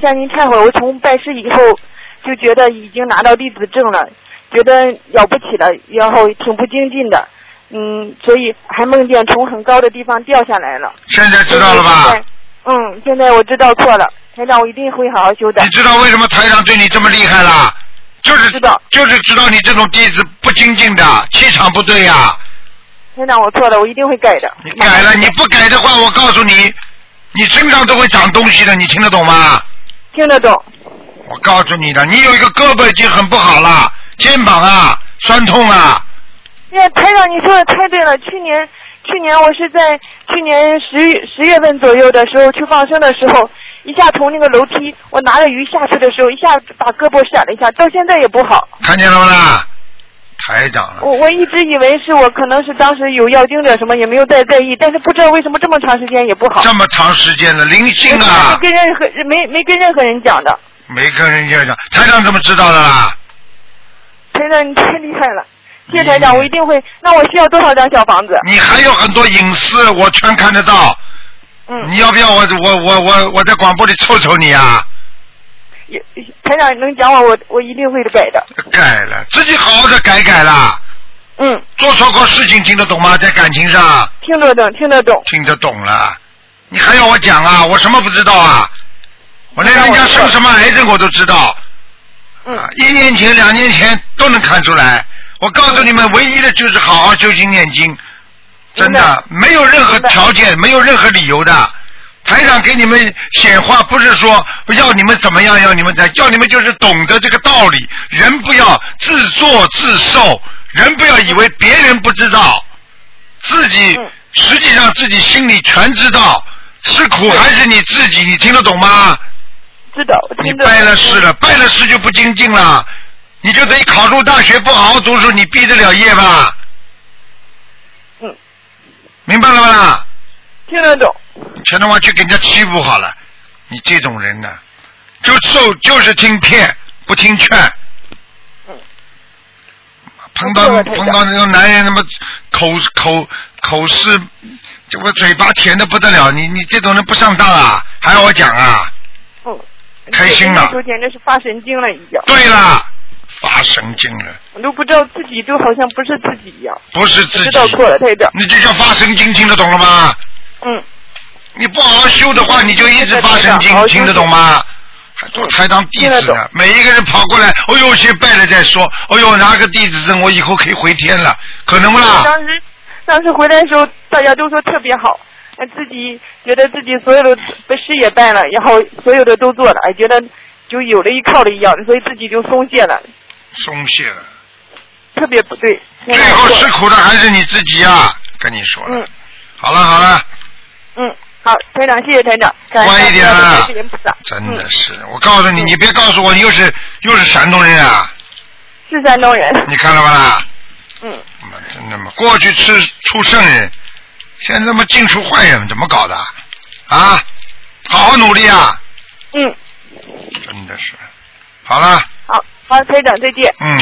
向您忏悔，我从拜师以后就觉得已经拿到弟子证了，觉得了不起了，然后挺不精进的，所以还梦见从很高的地方掉下来了。 现在知道了吧？ 现在我知道错了，台长，我一定会好好修的。 你知道为什么台长对你这么厉害啦？就是知道你这种弟子不精进的，气场不对呀。 台长，我错了，我一定会改的。 你改了，你不改的话，我告诉你，你身上都会长东西的，你听得懂吗？ 听得懂。 我告诉你的，你有一个胳膊已经很不好了，肩膀啊酸痛啊。 台长，你说的太对了。去年我是在去年10月份左右的时候去放生的时候，一下从那个楼梯，我拿着鱼下去的时候，一下把胳膊闪了一下，到现在也不好。 看见了吗啦？台长了。 我一直以为是我可能是当时有要经者什么，也没有在意，但是不知道为什么这么长时间也不好。 这么长时间了，灵性啊！ 没跟任何人讲的。 没跟人家讲，台长怎么知道的啦？ 台长，你太厉害了。谢谢台长，我一定会。那我需要多少张小房子？ 你还有很多隐私，我全看得到。你要不要我在广播里凑凑你啊？ 台长能讲我一定会改的。 改了，自己好好的改啦。做错过事情听得懂吗？在感情上。 听得懂。听得懂了。你还要我讲啊？我什么不知道啊？我连人家生什么癌症我都知道。1年前、2年前都能看出来。我告诉你们，唯一的就是好好修心念经，真的没有任何条件，没有任何理由的。台长给你们显化，不是说要你们怎么样，要你们就是懂得这个道理。人不要自作自受，人不要以为别人不知道，自己实际上自己心里全知道，吃苦还是你自己，你听得懂吗？ 知道。 你拜了师了，拜了师就不精进了。你就得考入大学，不好好读书，你毕得了业吧？明白了吗？ 听得懂。 全的话去给人家欺负好了，你这种人呢，就是听骗，不听劝。碰到那种男人，那么口是，这个嘴巴甜的不得了，你这种人不上当啊？还要我讲啊？开心了。 就简直是发神经了一样。 对了。发神经了， 我都不知道自己就好像不是自己一样。 不是自己， 知道错了，台长。 你这叫发神经，听得懂了吗？你不好好修的话，你就一直发神经，听得懂吗？还做台长弟子呢，每一个人跑过来，哦呦，先拜了再说，哦呦，拿个弟子证，我以后可以回天了，可能不啦？ 当时回来的时候，大家都说特别好，自己觉得自己所有的事也办了，然后所有的都做了，觉得就有了依靠了一样，所以自己就松懈了。特别不对。 最后吃苦的还是你自己啊！跟你说了。好了。 好，台长，谢谢台长。 乖一点啊！真的是，我告诉你，你别告诉我你又是山东人啊！ 是山东人。 你看了吧？真的吗？过去出圣人，现在嘛净出坏人，怎么搞的？啊！好好努力啊！真的是。好了。 好，台长，再见。